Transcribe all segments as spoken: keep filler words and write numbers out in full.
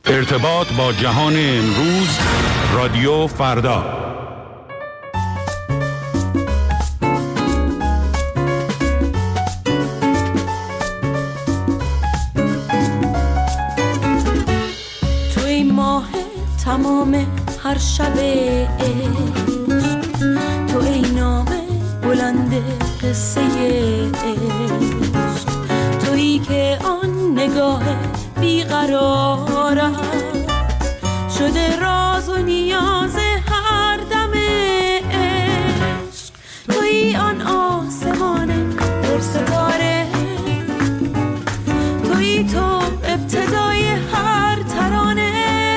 ارتباط با جهان امروز، رادیو فردا. توی ماه تمام هر شب عشق، تو ای نامه بلند قصه عشق، تویی که آن نگاه بیقرارم شده راز و نیاز هر دم عشق، تویی آن آسمان پر ستاره، تویی تو ابتدای هر ترانه،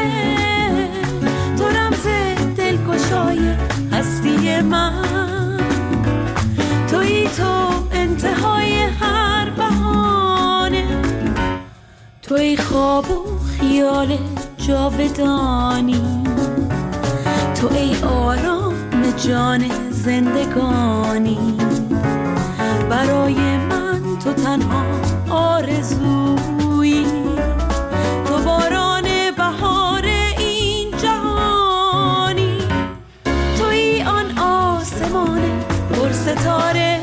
تو رمز دلگشای هستی من، تویی تو انتهای هر بهانه، توی خواب و خیال جاودانی، تو ای آرام جان زندگانی، برای من تو تنها آرزویی، تو باران بهار این جهانی، توی آن آسمان پر ستاره،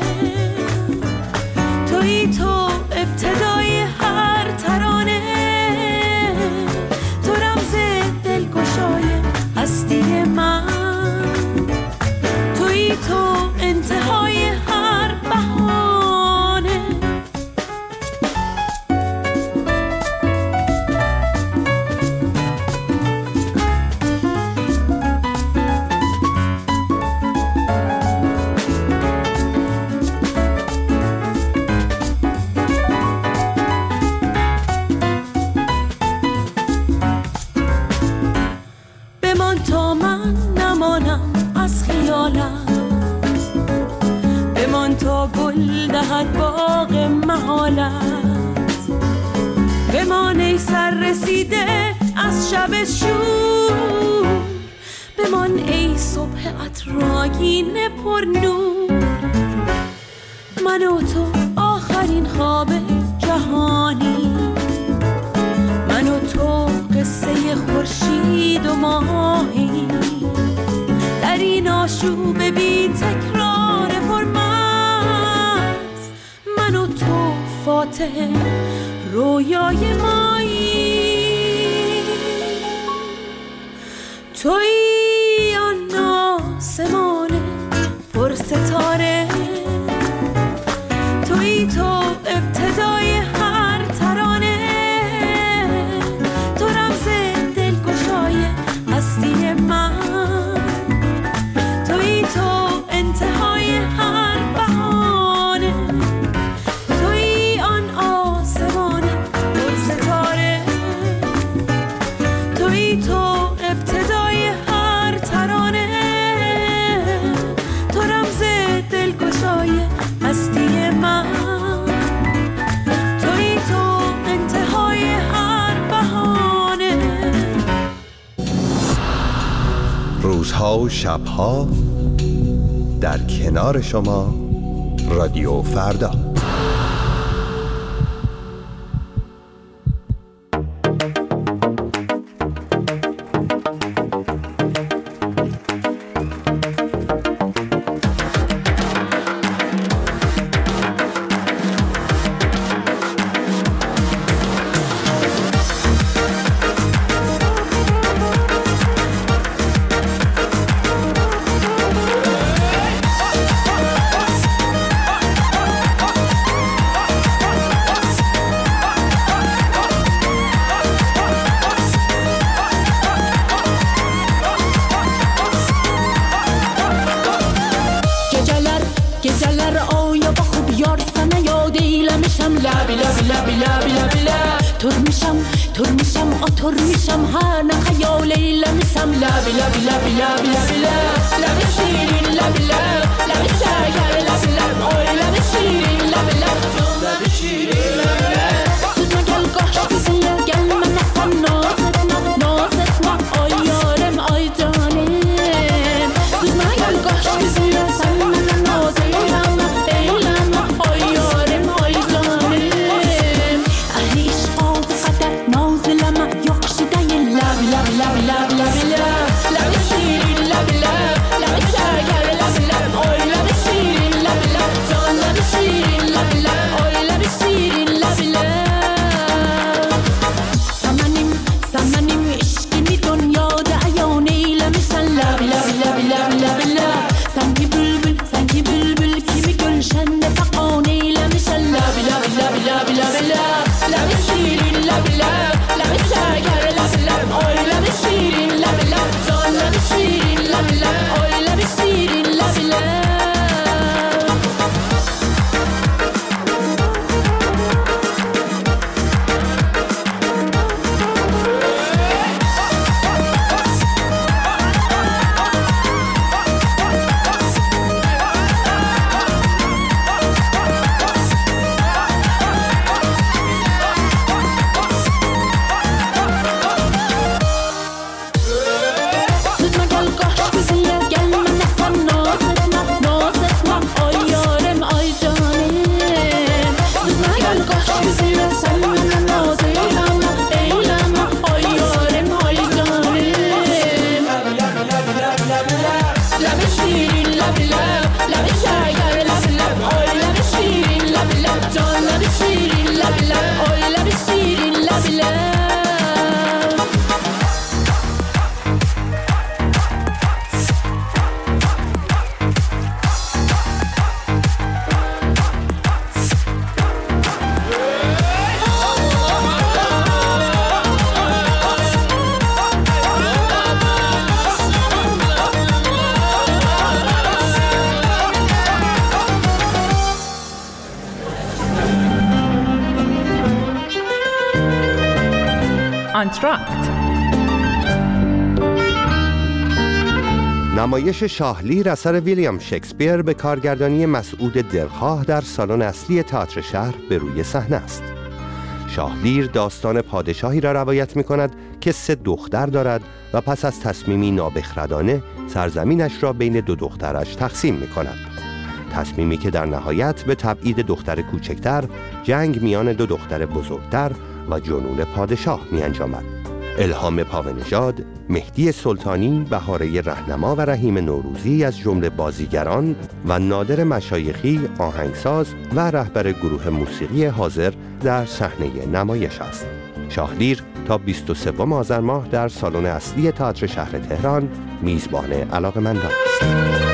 توی تو ابتدای هر ترانه، تو رمز دلگشای هستی من، توی تو انتهای هر بهانه. بمان تا من نمانم از خیالت، بمان تا گل دهد باغ محالت، بمان ای سر رسیده از شب شور، بمان ای صبح عطرآگین پر نور، من و تو آخرین خواب جهانی، من و تو قصه خورشید و ماهی، در این آشوب بی تکرار پرمرز، من و تو فاتح رویای مایی، تویی آن آسمان پر ستاره، تویی تو ابتدای هر ترانه، تو رمز دلگشای هستی من، تویی تو انتهای هر بهانه، تویی آن آسمان پر ستاره، تویی تو ابتدای هر ترانه، تو رمز دلگشای هستی من، تویی تو انتهای هر بهانه. روزها و شبها در کنار شما، رادیو فردا. Nozlama yok şidayel آنتراکت. نمایش شاهلیر اثر ویلیام شکسپیر به کارگردانی مسعود دلخواه در سالن اصلی تئاتر شهر به روی صحنه است. شاهلیر داستان پادشاهی را روایت می کند که سه دختر دارد و پس از تصمیمی نابخردانه سرزمینش را بین دو دخترش تقسیم می کند. تصمیمی که در نهایت به تبعید دختر کوچکتر، جنگ میان دو دختر بزرگتر و جنون پادشاه می انجامد. الهام پاونژاد، مهدی سلطانی، بهاره رهنما و رحیم نوروزی از جمله بازیگران و نادر مشایخی آهنگساز و رهبر گروه موسیقی حاضر در صحنه نمایش است. شاهلیر تا بیست و سوم آذر ماه در سالن اصلی تئاتر شهر تهران میزبان علاقه‌مندان است.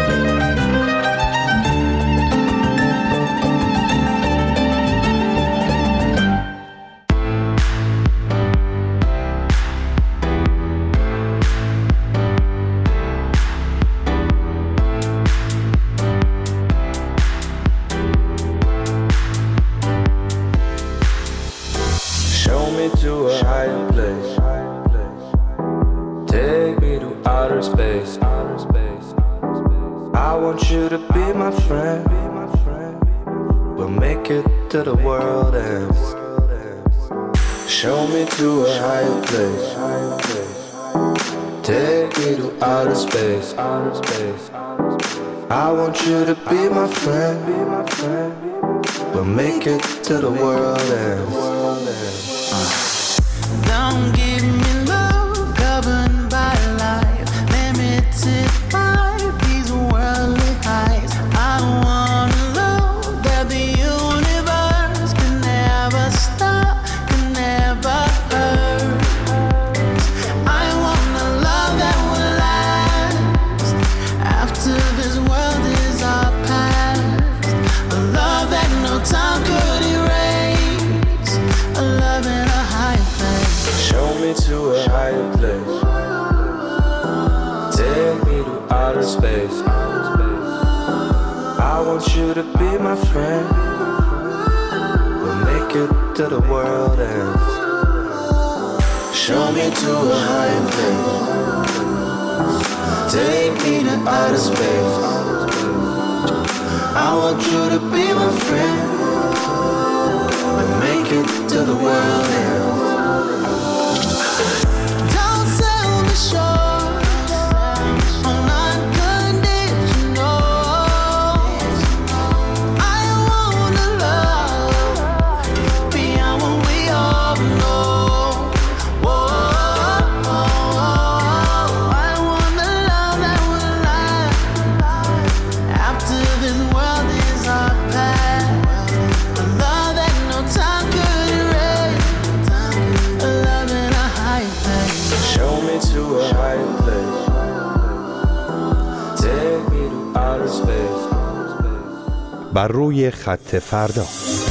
To a higher place. Take me to outer space. I want you to be my friend. We'll make it to the world ends. Show me to a higher place. Take me to outer space. I want you to be my friend. We'll make it to the world ends. Don't give me love governed by life, limited by these worldly highs. I wanna know that the universe can never stop, can never hurt. I want a love that will last after this world is our past. A love that no time could erase. A love in a high place. Show me to a higher place. Take me to outer space. I want you to be my friend. We'll make it to the world ends. Show me to a higher place. Take me to outer space. I want you to be my friend. We'll make it to the world ends. بر روی خط فردا.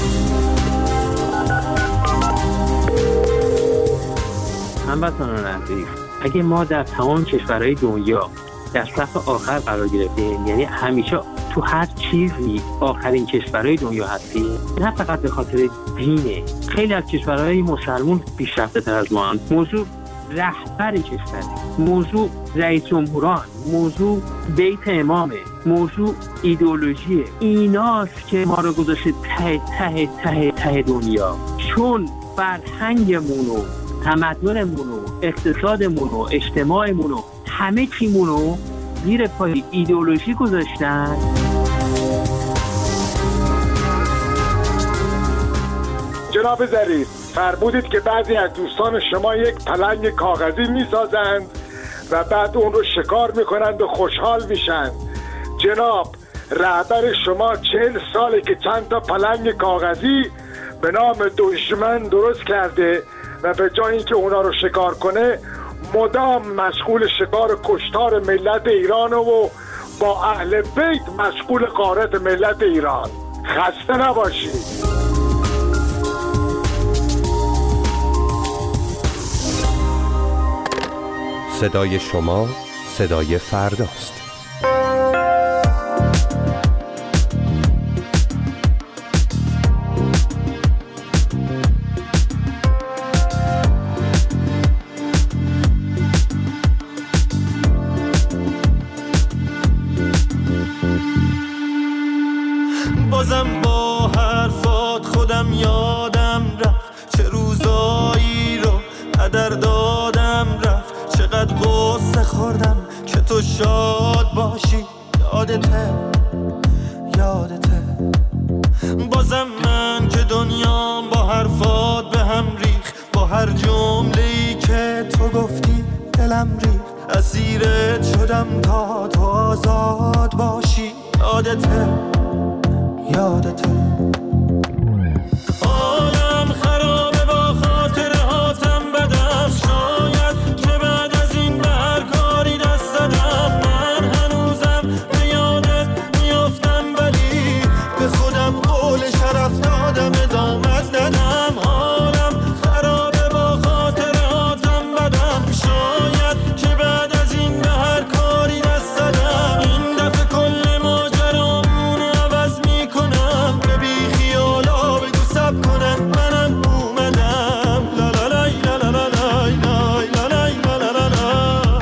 هموطنان عزیز، اگه ما در تمام کشورهای دنیا در صف آخر قرار گرفتیم، یعنی همیشه تو هر چیزی آخرین کشورهای دنیا هستیم، نه فقط به خاطر دینه. خیلی از کشورهای مسلمان پیشرفته تر از ما هستند. موضوع رهبر کشور، موضوع رئیس جمهوران، موضوع بیت امامه، موضوع ایدئولوژیه. ایناست که ما رو گذاشته ته ته ته ته دنیا. چون فرهنگمون و تمدنمون و اقتصادمون و اجتماعمون و همه چیمون رو زیر پای ایدئولوژی گذاشتن. جناب ظریف، فرمودید که بعضی از دوستان شما یک پلنگ کاغذی میسازند و بعد اون رو شکار میکنند و خوشحال میشن. جناب، رهبر شما چهل ساله که چند تا پلنگ کاغذی به نام دشمن درست کرده و به جای اینکه اونا رو شکار کنه مدام مشغول شکار کشتار ملت ایران و با اهل بیت مشغول غارت ملت ایران. خسته نباشید. صدای شما صدای فرداست. یادته یادته بازم من که دنیام با حرفات به هم ریخ، با هر جمله‌ای که تو گفتی دلم ریخ، اسیرت شدم تا تو آزاد باشی. یادته یادته عالم خرابه با خاطره هاتم بدم، شاید که بعد از این به هر کاری دست دادم. من هنوزم به یادت میافتم ولی به خودم قول شرف دادم ادامت ندم. حالم خرابه با خاطره هاتم بدم، شاید که بعد از این به هر کاری دست دادم. این دفعه کل ماجرامون عوض میکنم، به بی خیالا بگو سب کنن منم اومدم. لا لا لای لا لا لا لای لای لا لای لا لا لا لا.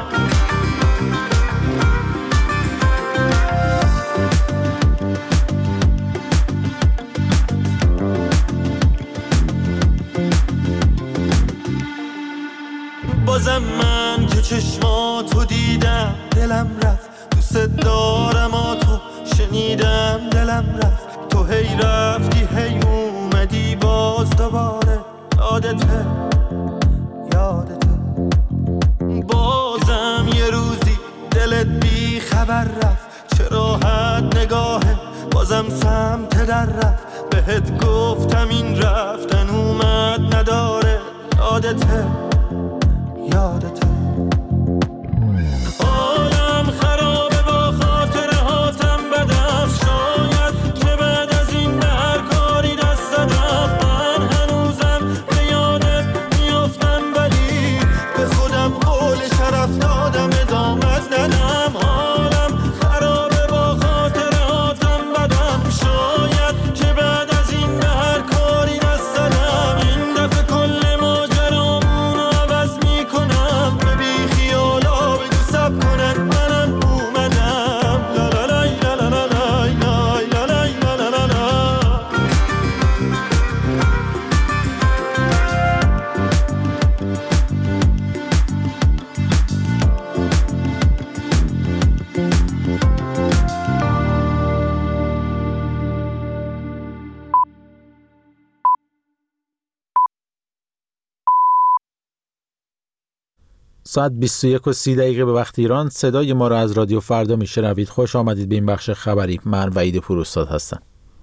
بازم من که چشماتو دیدم دلم رفت، دوست دارم آتو شنیدم دلم رفت. تو هی رفتی هی اومدی باز دوباره. یادته یادته بازم یه روزی دلت بی خبر رفت، چه راحت نگاهه بازم سمت در رفت. بهت گفتم این رفتن اومد نداره. یادته یادته عالم خرابه با خاطره هاتم بدم، شاید که بعد از این به هر کاری دست دادم. من هنوزم به یادت میافتم ولی به خودم قول شرف دادم ادامت ندم. حالم خرابه با خاطره هاتم بدم، شاید که بعد از این به هر کاری دست دادم. این دفعه کل ماجرامون عوض میکنم، به بی خیالا بگو سب کنن منم اومدم. لا لا لای لا لا لا لای لای لا لای لا لا لا لا. ساعت بیست و یک و سی دقیقه به وقت ایران. صدای ما را از رادیو فردا میشنوید. خوش آمدید به این بخش خبری. من وحید پوراستاد هستم.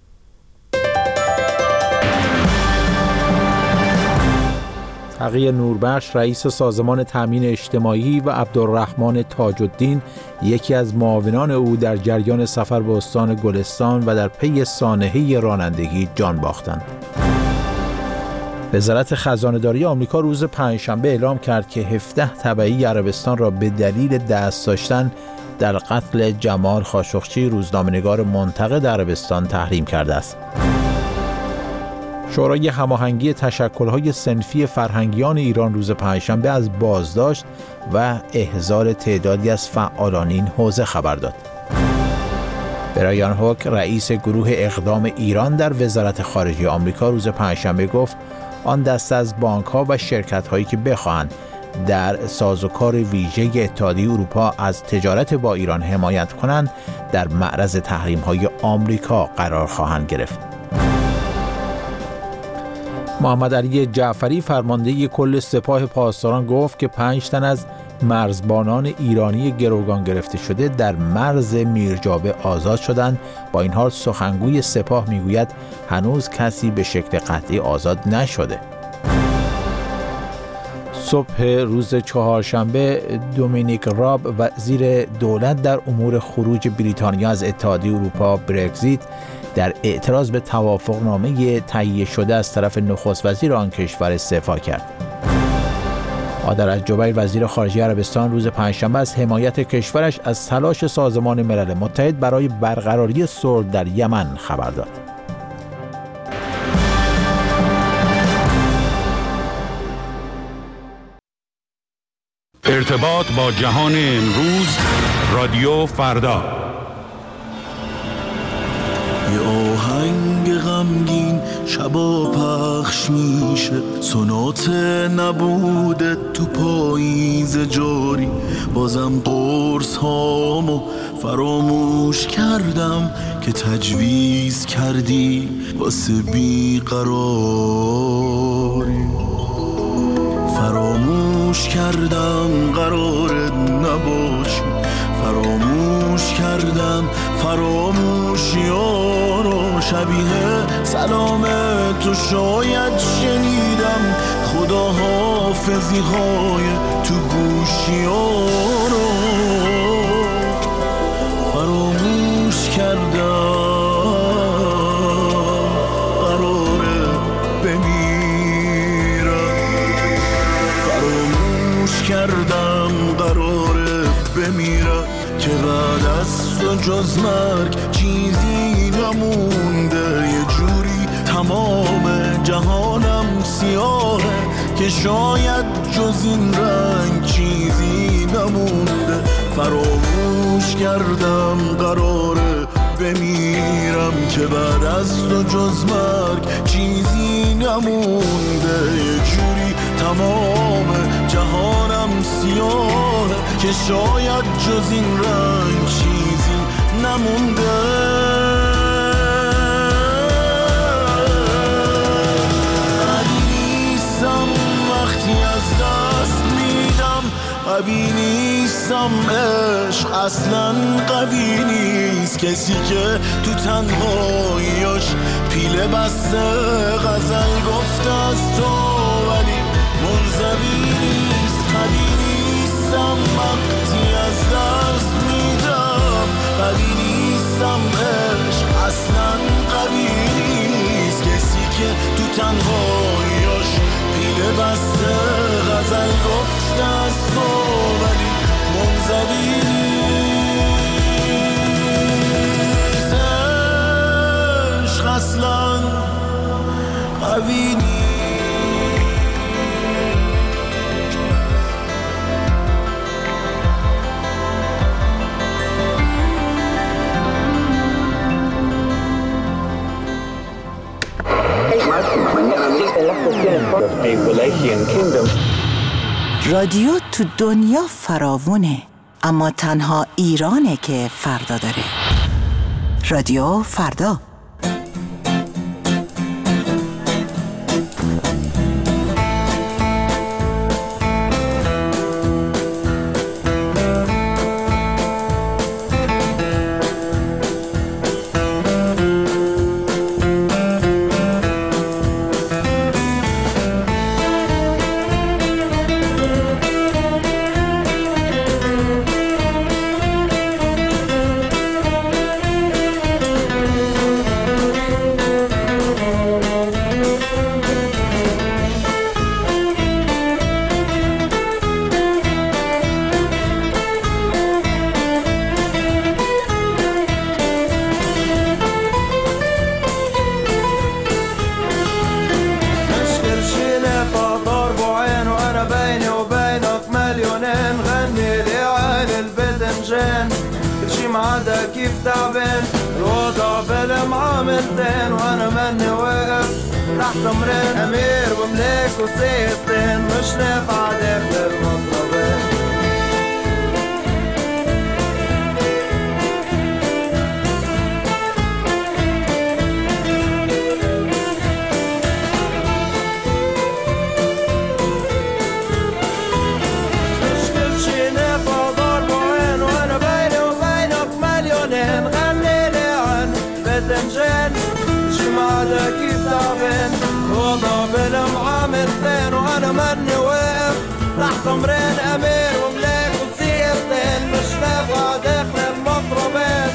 تقی نوربخش رئیس سازمان تامین اجتماعی و عبدالرحمن تاج‌الدین یکی از معاونان او در جریان سفر به استان گلستان و در پی سانحه رانندگی جان باختند. وزارت خزانه‌داری آمریکا روز پنجشنبه اعلام کرد که هفده تبعی عربستان را به دلیل دست داشتن در قتل جمال خاشقچی روزنامه‌نگار منتقد عربستان تحریم کرده است. شورای هماهنگی تشکل‌های صنفی فرهنگیان ایران روز پنجشنبه از بازداشت و احضار تعدادی از فعالان این حوزه خبر داد. برایان هوک رئیس گروه اقدام ایران در وزارت خارجه آمریکا روز پنجشنبه گفت آن دسته از بانک‌ها و شرکت‌هایی که بخواهند در سازوکار ویژه اتحادیه اروپا از تجارت با ایران حمایت کنند در معرض تحریم‌های آمریکا قرار خواهند گرفت. محمد علی جعفری فرمانده کل سپاه پاسداران گفت که پنج تن از مرزبانان ایرانی گروگان گرفته شده در مرز میرجابه آزاد شدند. با این حال سخنگوی سپاه میگوید هنوز کسی به شکل قطعی آزاد نشده. صبح روز چهارشنبه دومینیک راب وزیر دولت در امور خروج بریتانیا از اتحادیه اروپا برگزیت در اعتراض به توافقنامه تهیه شده از طرف نخست وزیر آن کشور استعفا کرد. عادل الجبیر وزیر خارجه عربستان روز پنجشنبه از حمایت کشورش از تلاش سازمان ملل متحد برای برقراری صلح در یمن خبر داد. ارتباط با جهان امروز رادیو فردا. یه آهنگ غمگین شبا پخش میشه، سنات نبوده تو پاییز جاری، بازم قرص هامو فراموش کردم که تجویز کردی واسه بیقراری. فراموش کردم قرار نباشی، فراموش کردم فراموشی ها رو. شبیه سلام تو شاید شنیدم خدا حافظی های تو گوشی ها رو. فراموش کردم قراره بمیرم، فراموش کردم قراره بمیرم که بعد از تو جز مرگ چیزی نمونده. یه جوری تمام جهانم سیاهه که شاید جز این رنگ چیزی نمونده. فراموش کردم قراره بمیرم که بعد از تو جز مرگ چیزی نمونده. یه جوری تمام جهانم سیاهه که شاید جز این رنگ چیزی نمونده. قوی نیستم، عشق اصلا قوی نیست. کسی که تو تنهاییاش پیله بسته غزل گفته از تو ولی منزوی نیست. قوی نیستم، وقتی از دست میدم. قوی نیستم، عشق اصلا قوی نیست. کسی که تو تنهاییاش پیله بسته غزل گفته از تو ولی منزوی نیست. عشق اصلا قوی نیست. رادیو تو دنیا فراوونه، اما تنها ایرانه که فردا داره. رادیو فردا. كيف تعبان الوضع بالمعاملتين وانا مني واقف تحت امرين امير وملاك وسيستين مش نافع داخل المطلبين. كيف تعبان وضع بالمعاملتين وانا مني واقف تحت امرين امير وملاك وسيستين مش نافع داخل المطربين.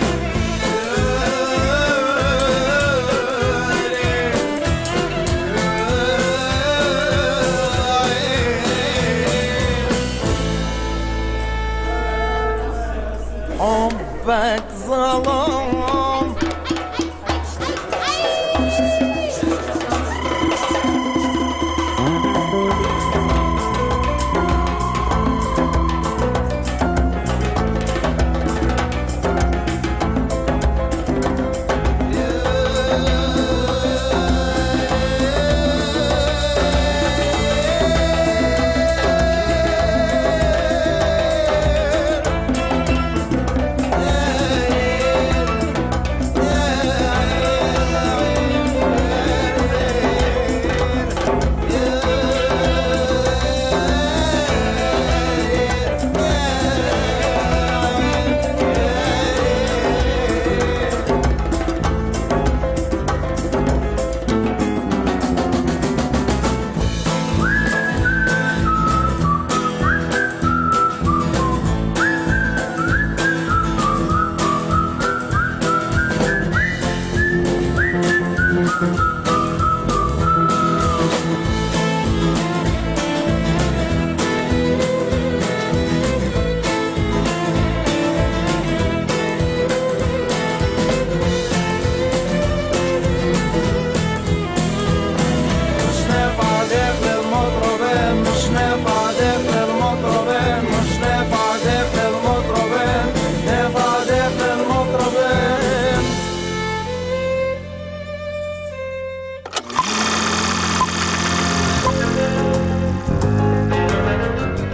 حبك ظلام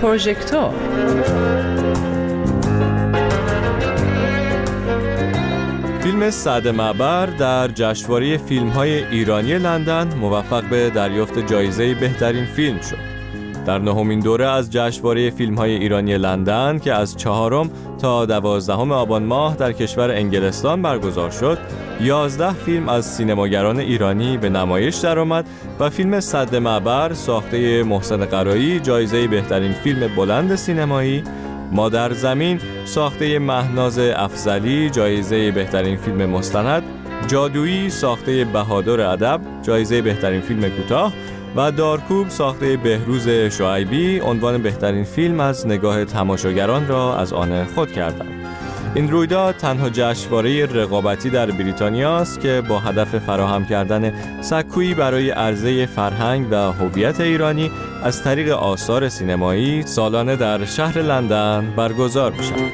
پروژکتور. فیلم سد معبر در جشنواره فیلم‌های ایرانی لندن موفق به دریافت جایزه بهترین فیلم شد. در نهمین دوره از جشنواره فیلم‌های ایرانی لندن که از چهارم تا دوازدهم آبان ماه در کشور انگلستان برگزار شد، یازده فیلم از سینماگران ایرانی به نمایش درآمد و فیلم سد معبر ساخته محسن قرایی جایزه بهترین فیلم بلند سینمایی، مادر زمین ساخته مهناز افضلی جایزه بهترین فیلم مستند، جادویی ساخته بهادر ادب جایزه بهترین فیلم کوتاه و دارکوب ساخته بهروز شعیبی عنوان بهترین فیلم از نگاه تماشاگران را از آن خود کردند. این رویداد تنها جشنواره رقابتی در بریتانیا است که با هدف فراهم کردن سکویی برای عرضه فرهنگ و هویت ایرانی از طریق آثار سینمایی سالانه در شهر لندن برگزار می‌شود.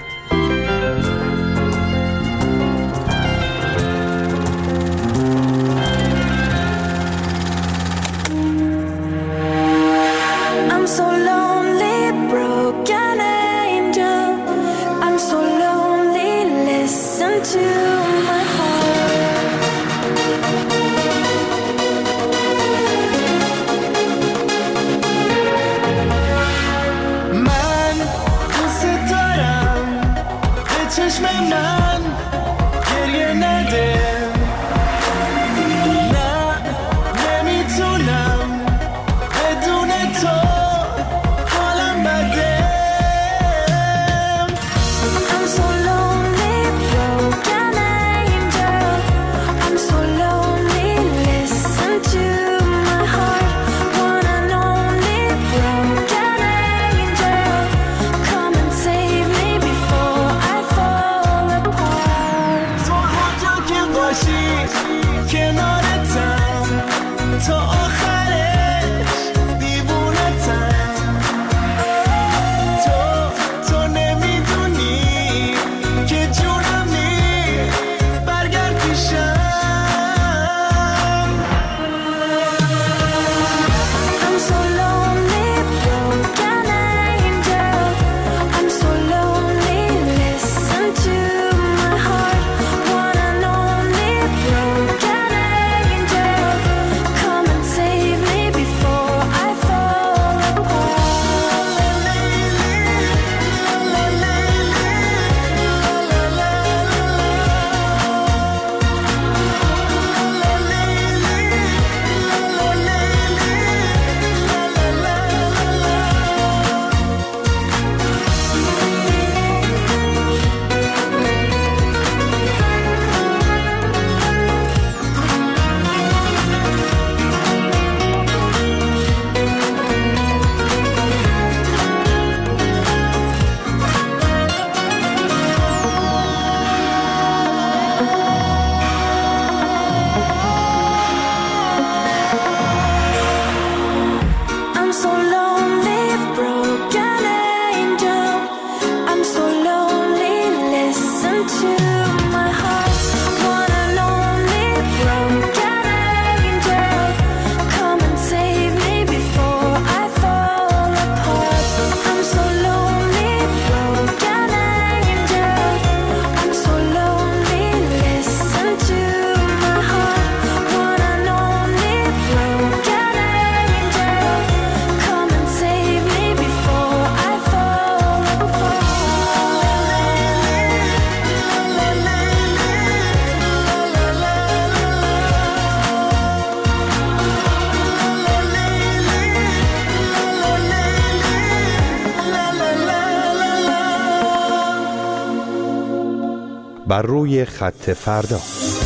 بر روی خط فردا.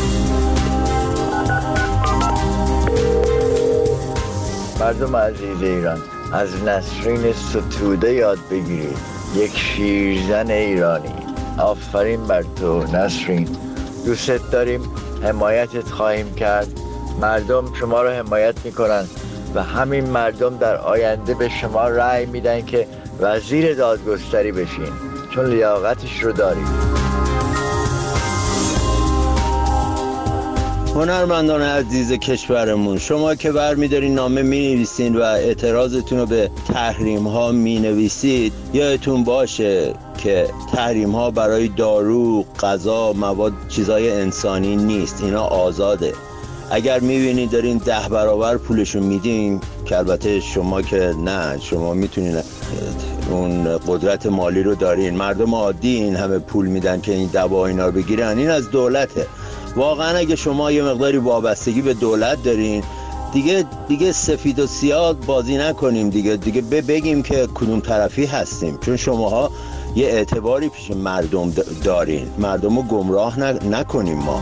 مردم عزیز ایران، از نسرین ستوده یاد بگیرید، یک شیرزن ایرانی. آفرین بر تو نسرین، دوست داریم، حمایتت خواهیم کرد. مردم شما رو حمایت میکنن و همین مردم در آینده به شما رأی میدن که وزیر دادگستری بشین، چون لیاقتش رو دارید. هنرمندان عزیز کشورمون، شما که برمی‌دارین نامه می‌نویسین و اعتراضتون رو به تحریم ها می‌نویسید، یادتون باشه که تحریم ها برای دارو، غذا، مواد، چیزای انسانی نیست. اینا آزاده. اگر می‌بینید دارین ده برابر پولشون میدین، که البته شما که نه، شما میتونین اون قدرت مالی رو دارین، مردم عادی این همه پول میدن که این دوا اینا رو بگیرن، این از دولته. واقعا اگه شما یه مقداری وابستگی به دولت دارین، دیگه دیگه سفید و سیاه بازی نکنیم دیگه دیگه بگیم که کدوم طرفی هستیم، چون شماها یه اعتباری پیش مردم دارین. مردم رو گمراه نکنیم ما.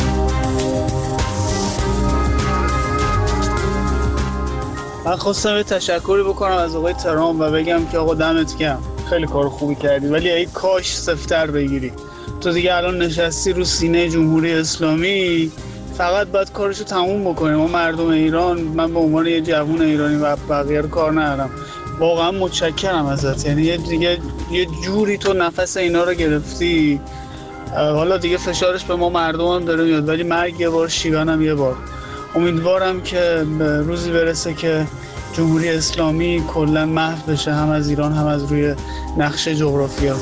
من خواستم یه تشکری بکنم از آقای ترامپ و بگم که آقا دمت گرم، خیلی کار خوبی کردی، ولی ای کاش سفتر بگیری. تو دیگه الان نشستی رو سینه جمهوری اسلامی، فقط باید کارشو تموم بکنیم. ما مردم ایران، من به عنوان یه جوون ایرانی و بقیه رو کار ندارم، واقعا متشکرم ازت. یعنی یه دیگه یه جوری تو نفس اینا رو گرفتی. حالا دیگه فشارش به ما مردم هم داره میاد، ولی مرگ یه بار، شیون یه بار. امیدوارم که روزی برسه که جمهوری اسلامی کلا محو بشه، هم از ایران هم از روی نقشه جغرافیا.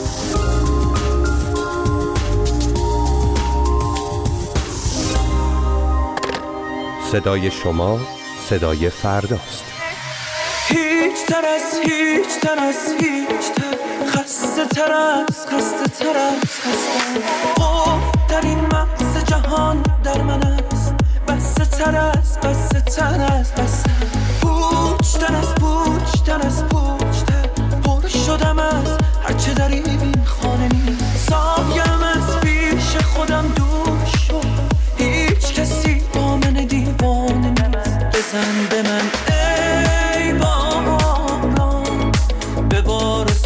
صدای شما صدای فرداست. هیچ تر از هیچ تر از هیچ تر، خسته تر از خسته تر از خسته. خوف در این مغز جهان در من است، بسته تر از بسته تر از بسته. پوچ تر از پوچ تر از پوچ تر، پر شدم از هرچه در این خانه نیست. سایم از پیش خودم دور شد، هیچ کسی با من دیوانه نیست. بزن به من ای باران، ببار و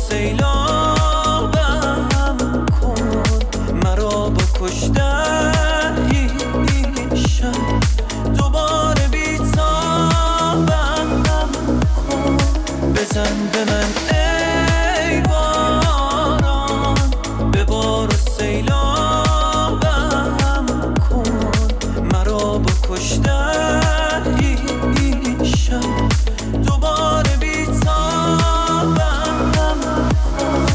سیلابم کن، مرا با کشتن هیشم دوباره بیتابم کن. بزن به من ای باران، ببار و سیلابم کن، مرا با کشتن هیشم دوباره بیتابم کن.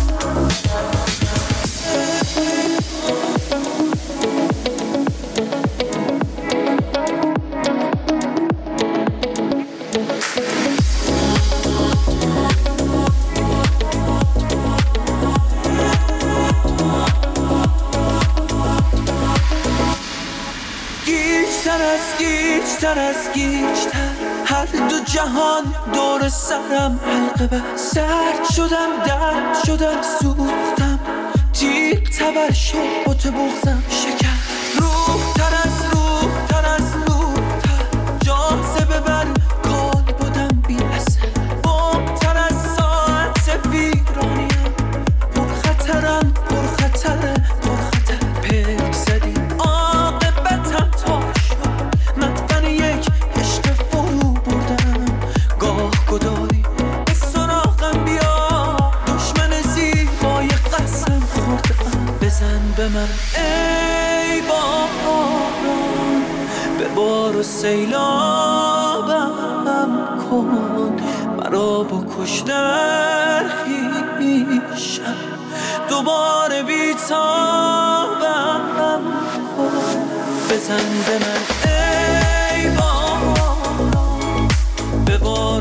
گیجتر از گیجتر از گیجتر، هر دو جهان دور سرم حلقه بست. سرد شدم، درد شدم، سوختم، تیغ تبر شد، بت بغزم شکست. روح تر از روح تر از روح تر، جاذبه بر کال بودم بی اثر. بم تر از ساعت ویرانیم، پر خطرم پر خطره پر خطر. پک زدی عاقبتم تا شد، مدفن یک عشق فرو بردم. گاه گدایی به سراغم بیا، دشمن زیبای قسم خوردم. بزن به من ای باران، ببار و سیلابم کن، مرا با کشتن خویشم دوباره بیتابم کن. بزن به من ای باران، ببار و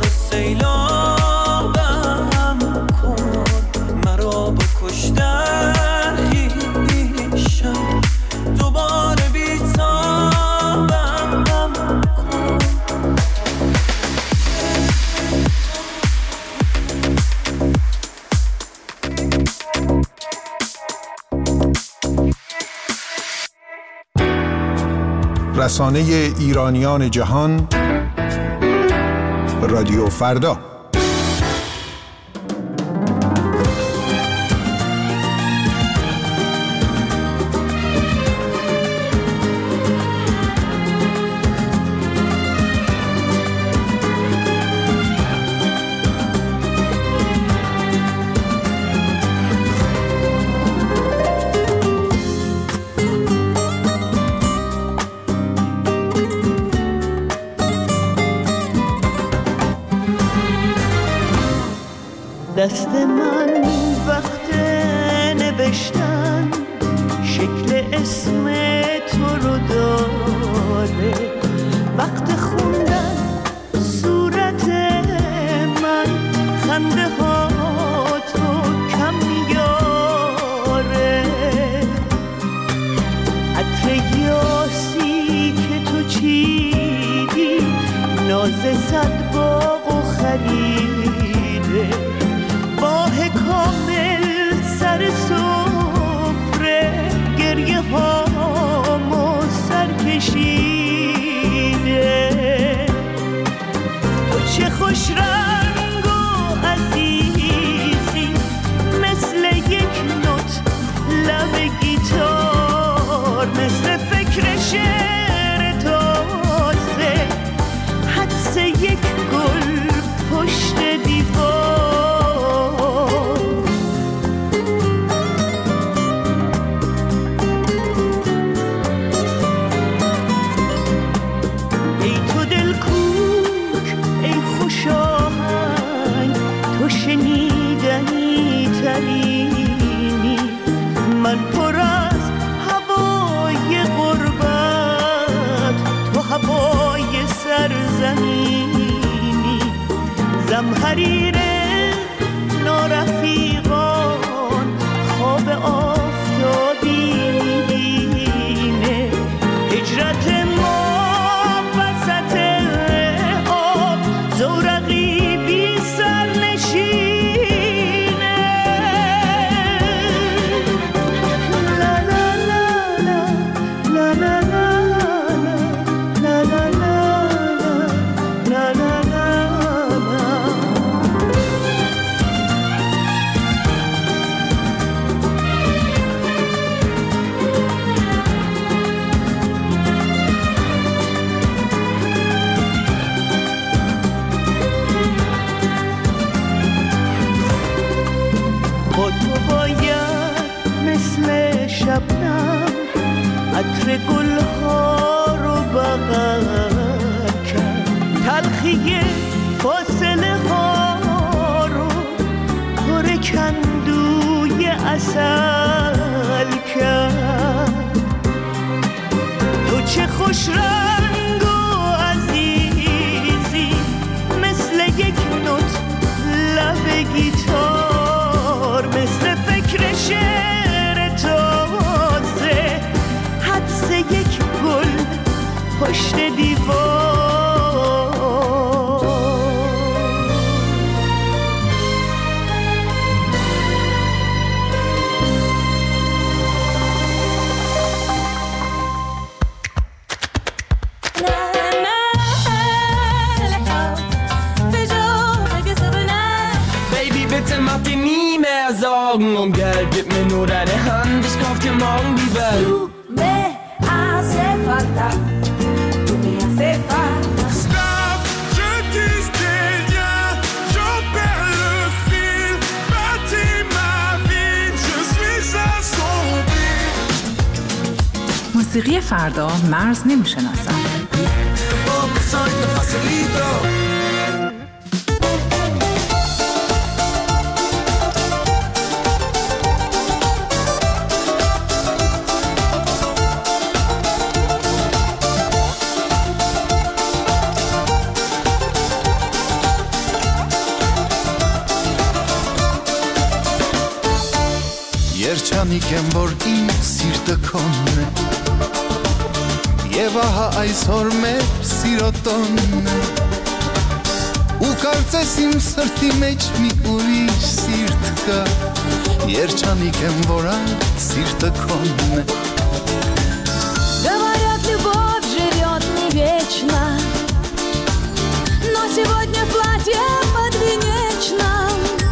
سیلابم کن، مرا با کشتن خویشم دوباره بیتابم کن. رسانه ایرانیان جهان، رادیو فردا. دست من وقت نوشتن شکل اسم تو رو داره، وقت خوندن صورت من خنده ها تو کم میاره، عطر یاسی که تو چیدی ناز صد باغ و خریده، ماه کامل سر سفره گریه هامو سر کشیده، تو چه خوش رنگ و عزیزی مثل یک نوت لب گیتار، مثل فکر شعر تازه حدس یک گل پشت دیوار. ای تو دل کوک، ای خوش آهنگ، تو شنیدنی ترینی، من پر از هوای غربت، تو هوای سرزمینی، زمحریر نارفیقان خواب آفتابی میبینه، هجرت ما وسط آب زورقی بی سر نشینه، لا لا لا لا لا لا لا لا لا لا لا لا. با تو باید مثل شبنم عطر گلها رو بغل کرد، تلخی فاصله ها رو پر کندوی عسل کرد، تو چه خوش رنگ و عزیزی مثل یک نوت لب گیتار، مثل فکر شعر تازه حدس یک گل پشت دیوار. Mach dir nie mehr Sorgen um Geld, gib mir nur deine Hand, ich kauf dir morgen die Welt. Tu me hace falta, tu me hace falta. Stop, je dis des liens, j'en perds le fil, bâtis ma vie, je suis assombri. موسیقی فردا مرز نمیشناسد. Երջանիկ եմ, որ իմ սիրտը քոնն է, եւ ահա այսօր մեր սիրո տոնն է, ու կարծես իմ սրտի մեջ մի ուրիշ սիրտ կա, երջանիկ եմ, որ այդ սիրտը քոնն է. Говорят, любовь живет не вечно, но сегодня в платье подвенечном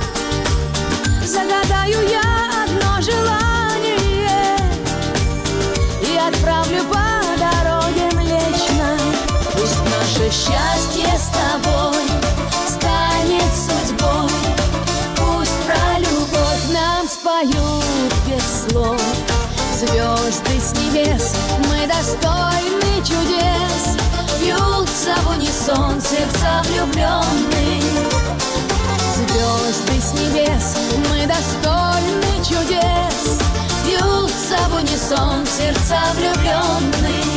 загадаю я одно желание и отправлю по дороге Млечной. Пусть наше счастье с тобой станет судьбой, пусть про любовь нам споют без слов звезды с небес, мы достойны чудес, бьются в унисон сердца влюбленных. Звезды с небес, мы достойны чудес, бьются в унисон сердца влюбленных.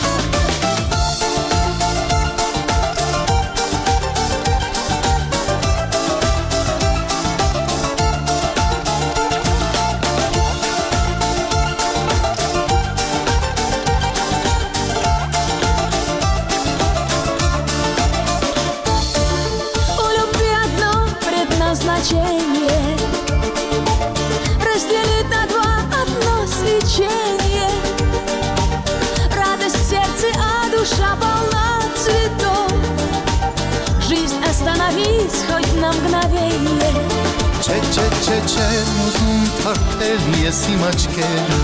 Разделить на два одно свечение. Радость в сердце, а душа полна цветов. Жизнь остановись хоть на мгновение. Չէ, չէ, չէ, չէ, ուզում թարթել ես իմ աչքերը,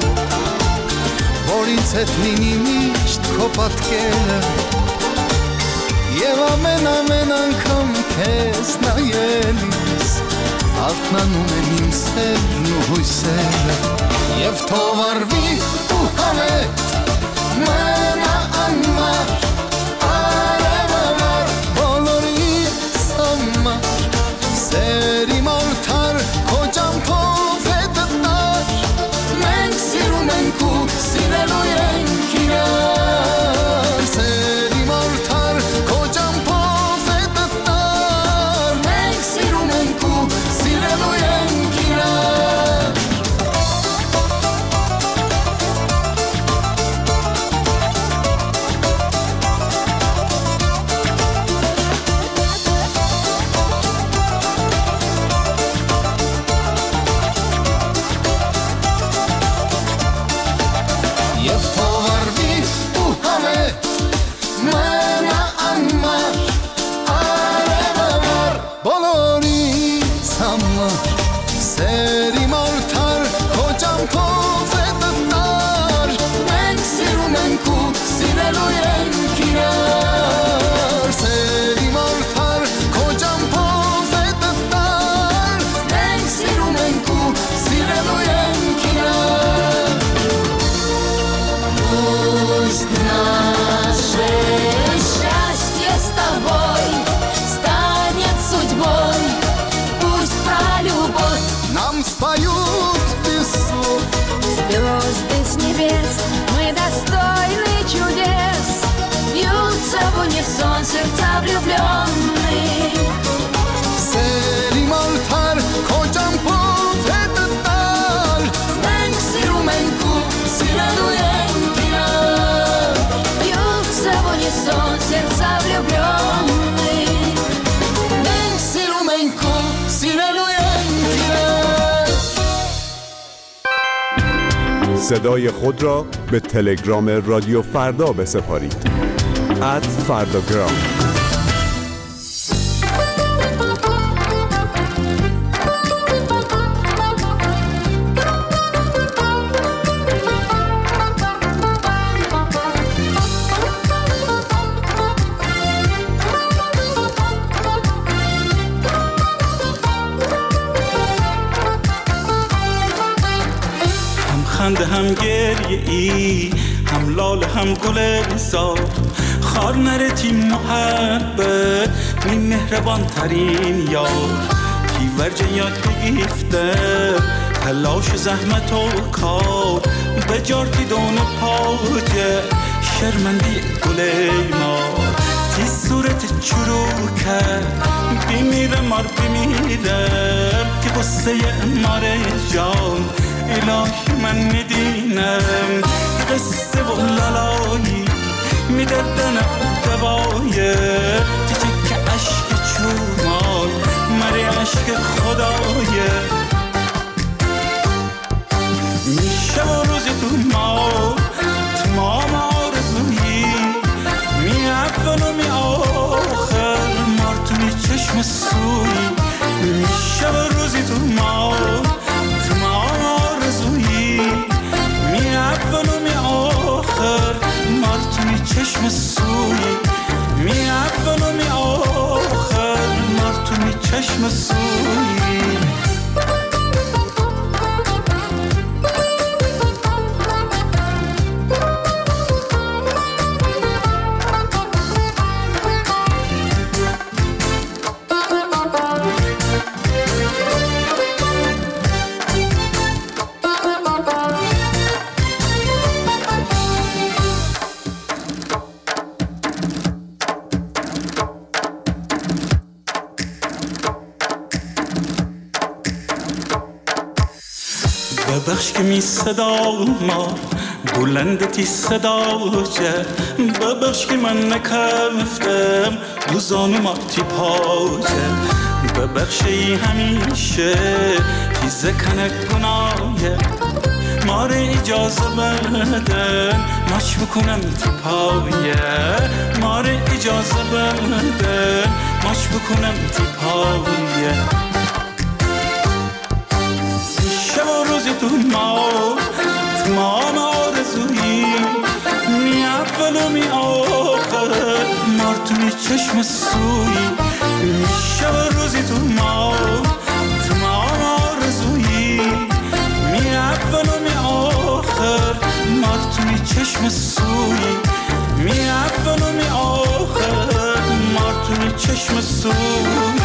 որ ինձ հետ լինի միշտ քո պատկերը, և ամեն ամեն անգամ քեզ նայելիս արթնանում են իմ սերն ու հույսերը, և թող արվի ու համետ մնա անմար, արև ամար բոլորիս համար, սեր իմ արդար քո ճամփով է դտար, մենք սիրում ենք ու սիրելու ենք իրար, սեր իմ արդար քո ճամփով է դտար, մենք սիրում ենք ու սիրելու ենք իրար. Եվ թող արվի ու համետ մնա անմար, արև ամար բոլորիս համար, սեր իմ արդար քո ճամփով է դտար, մենք սիրում ենք ու սիրելու ենք իրար, սեր իմ արդար քո ճամփով է դտար, մենք սիրում ենք ու սիրելու ենք իրար. Пусть наше счастье с тобой станет судьбой, пусть про любовь нам споют без слов. Звезды с небес, мы достойны чудес, бьются в унисон сердца влюбленных. Սեր իմ արդար քո ճամփով է դտար, մենք սիրում ենք ու սիրելու ենք իրար, Бьются в унисон сердца влюбленных. մենք սիրում ենք ու սիրելու ենք իրար. صدای خود را به تلگرام رادیو فردا بسپارید. ات فرداگرام. خنده هم گریه ای هم لال هم گل زار خار نرتی محبت این مهربان ترین یار کی ورجه یاد بگیفته تلاش زحمت و کار به جارتی دون پاجه شرمندی گل ما تی صورت چروکه بمیره مار بمیره که قصه مار جان الهی من میدینم قصه و لالایی میدردن دوایه چیچه که عشق چومان مری عشق خدایه میشه و روزی تو ما تمام آرزویی می اول و می آخر مارتونی چشم سوی میشه و روزی تو ما تمام آرزویی می اول و می آخر مارتونی چشم سوی می اول و می آخر مارتونی چشم سوی ببخش که می صدا ما بلندتی صدا جه ببخش که من نکفتم دو زانو ماتی پاجه ببخشی همیشه تیزه کنه گناهه ماره اجازه بدن ماش بکنم تو پایه ماره اجازه بدن ماش بکنم تو پایه شب و روزی تو ما تمام آرزویی می اول و می آخر مار تو می چشم سوی شب و روزی تو ما تمام آرزویی می اول و می آخر مار تو می چشم سوی می اول و می آخر مار تو می چشم سوی